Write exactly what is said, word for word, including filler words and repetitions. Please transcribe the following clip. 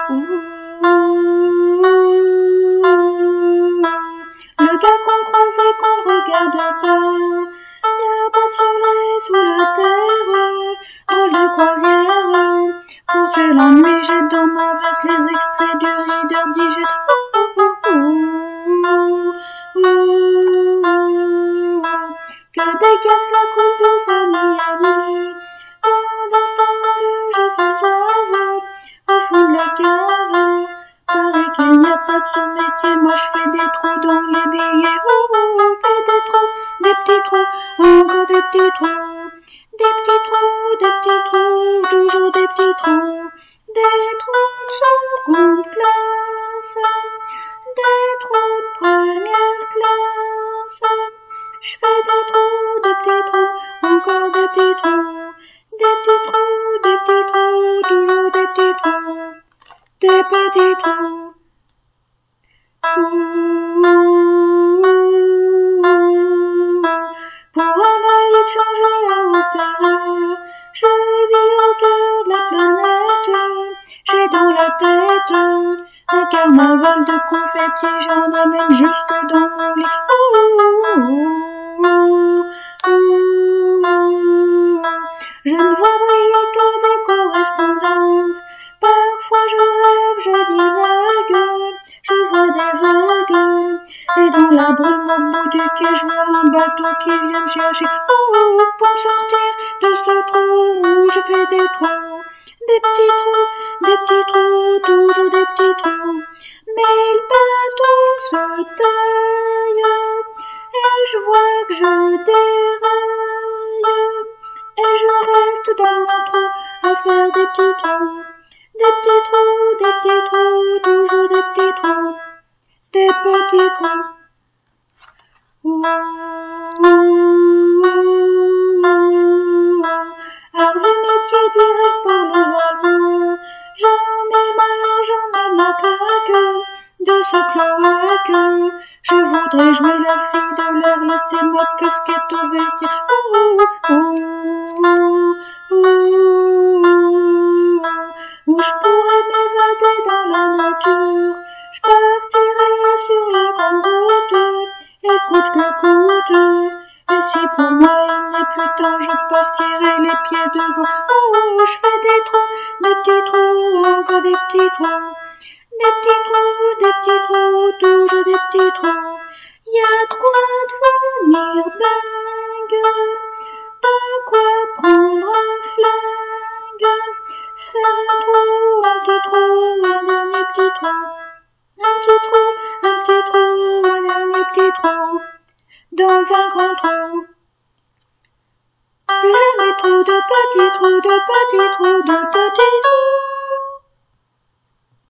Le gars qu'on croise et qu'on ne regarde pas, y'a pas de soleil sous la terre, drôle de croisière. Pour tuer l'ennui, j'ai dans ma veste les extraits du Reader Digest. Que dégasse la coule douce à Miami, pendant ce temps que je fais le suave, au fond de la cave. Paraît qu'il n'y a pas de sous-métier, moi je fais des trous dans les billets. Ouh, fais des trous, des petits trous, encore des petits trous. Des petits trous, des petits trous, toujours des petits trous. Des trous de seconde classe, des trous de première classe. Je fais des trous, des petits trous, encore des petits trous. Des petits trous, des petits trous, toujours des petits trous. Des petits trous. Pour un bail changé à opéra, je vis au cœur de la planète. J'ai dans la tête un carnaval de confettis, j'en amène jusque dans mon lit. Ouh, ouh, ouh. Je ne vois briller que des correspondances. Parfois je rêve, je divague, je vois des vagues. Et dans la brume au bout du quai, je vois un bateau qui vient me chercher. Oh, pour me sortir de ce trou où je fais des trous. Des petits trous, des petits trous, toujours des petits trous. Mais le bateau se taille, et je vois que je déraille. Et je reste dans mon trou à faire des petits trous. Des petits trous, des petits trous, toujours des petits trous. Des petits trous. Ouh, Harvey métier direct par le Valmont. J'en ai marre, j'en ai ma claque de ce cloaque. Je voudrais jouer la fille de l'air, laisser ma casquette au vestiaire. Ouh, ouh, ouh, où je pourrais m'évader dans la nature. Je partirai sur la grande route, et coûte que coûte. Et si pour moi il n'est plus temps, je partirai les pieds devant. Oh, je fais des trous, des petits trous, encore des petits trous. Des petits trous, des petits trous, toujours des petits trous. Y a de quoi devenir dingue, de quoi prendre un flingue, se faire un trou, un petit trou, un dernier petit trou. Un petit trou, un petit trou, un dernier petit trou, dans un grand trou. Plus jamais trop de petits trous, de petits trous, de petits trous.